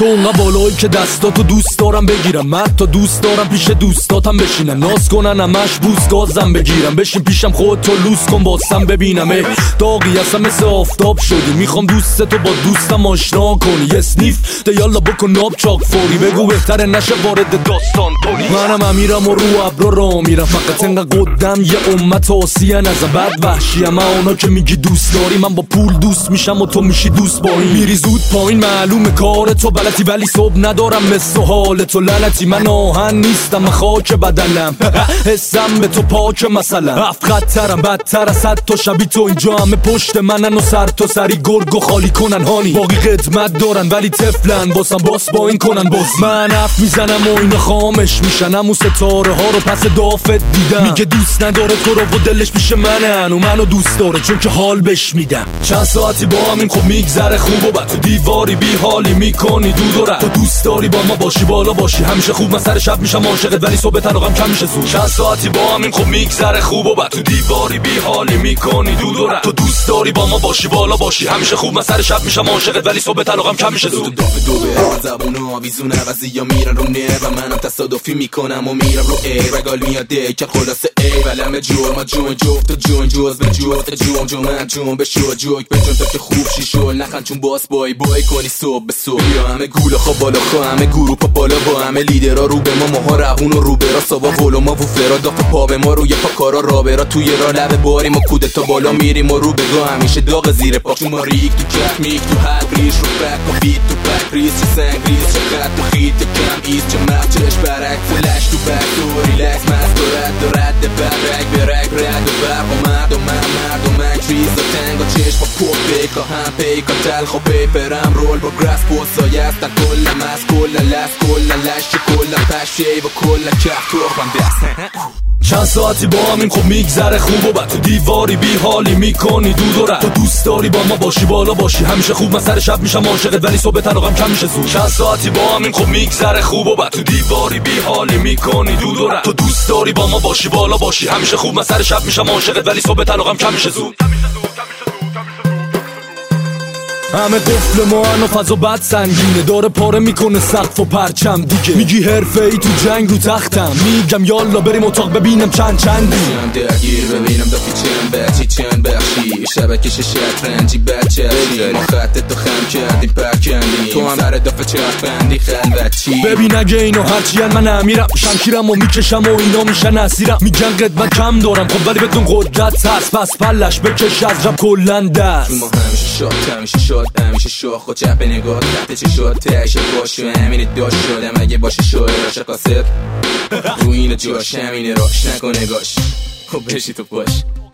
تو اونقدر بالایی که دستاتو دوست دارم بگیرم، من تا دوست دارم پیش دوستاتم بشینم، ناز کنن همش بوس گازم بگیرم، بشین پیشم خودتو لوس کن باسم ببینم. داغی هستم مثل آفتاب شدی، میخوام دوستتو با دوستم آشنا کنی، یه سنیف ده یالا بکن ناب چاک فوری، بگو بهتره نشه وارد داستان کنی. منم امیرم و رو ابرو را میرم، فقط انقدر قدم یه امت آسیان ازم بد وحشیم. من اونا که میگی دوست داری، من با پول دوست میشم و تو میشی دوست با این. میری زود پایین معلومه کار تو بلدی، ولی صبح ندارم مثل حال تو لعنتی. من آهن نیستم من خاک بدنم حسم به تو پاک مثلا، افقدترم بدتر از حد تو شبی تو اینجا همه پشت منن و سر تو سری گرگ و خالی کنن هانی. باقی قدمت دارن ولی تفلن باسم باس با این کنن باز. من حرف میزنم و اینا خامش میشن، همون ستاره ها رو پس دافت دیدم. میگه دوست نداره تو رو و دلش پیش منن و منو دوست داره چون که حال بش میدم. چند ساعتی با همین خب میگذره خوب و بد، تو دیواری بی حالی میکنی دود و رد. تو دوست داری با ما باشی بالا باشی همیشه خوب، من سر شب میشم عاشقت ولی صبح طلاقم کم میشه زود. چند ساعتی با همین خب میگذره خوب و بد، تو دیواری بی حالی میکنی دود و رد. تو دوست داری با ما باشی بالا باشی همیشه خوب، من سر شب میشم عاشقت ولی صبح طلاقم کم میشه زود. دو به زبون آویزون عوضی یا میرن رو نه و منم تصادفی میکنم و میرم رو ای رگال میاد که خلاصه ای ولم جور ما جون جفت و جون جوز به جفت جون جون من جون به شو جوک به جون تا که خوب شی شل نخن چون باس بای کنی صبح به صبح. یا همه گوله خواه بالا خواه همه گروپا بالا با همه لیدرها رو به ما ماها روون و رو برا ساوا ولو ما و فرا داف پا به ما روی پا کارا را برا توی را لب باریم و کوده تا بالا میریم و رو بگاه همیشه داغ زیر پا چون ما ریک تو کف میک تو حد ریش رو بک با بیت تو بک ریز چه سنگ ریز چه خط تو خیت کم ایز چه مخچش برک فلش تو بک تو ریلکس مست و رد برک برک رد و برق و مرد و من ریز و تنگ و چشم با پوک بیکا هم پیکا تلخ و پیپرم رول با گراس پوسای هستن کلم از کلم لس کلم لش کلم پشه و کلم کف توخم دست. چند ساعتی با همین خب میگذره خوب و بد، تو دیواری بی حالی میکنی دود و رد. تو دوست داری با ما باشی بالا باشی همیشه خوب، من سر شب میشم عاشقت ولی صبح طلاقم کم میشه زود. چند ساعتی با همین خب میگذره خوب و بد، تو دیواری بی حالی میکنی دود و رد. تو دوست داری با ما باشی بالا باشی همیشه خوب، من سر شب میشم عاشقت ولی صبح طلاقم کم میشه زود. همه قفل ما هن و فضا بد سنگینه، داره پاره میکنه سقف و پرچم دیگه. میگی حرفه ای تو جنگ رو تختم، میگم یالا بریم اتاق ببینم چندی درگیر ببینم دافی چند بچی چند بخشی شبکش شطرنجی بچه ما خط تو خم کردیم پرکندیم تو هم سر دافه چرخ بندی خلوتی. ببین اگه اینو هرچی هن من امیرم شمشیرم و میکشم و اینا میشن اسیرم. میگن قدمت کم دارم خب ولی بدون قدرت هست، پس پلش بکش از رب کلن دست. ما همیشه شاد همیشه شاد همیشه شاخ و چپ نگاه تحت چه شد تشه باش و همین داشت شدم اگه باشه شوه راش قاسب رو اینو جاش همینه راش نکن نگاش خب بشی تو باش.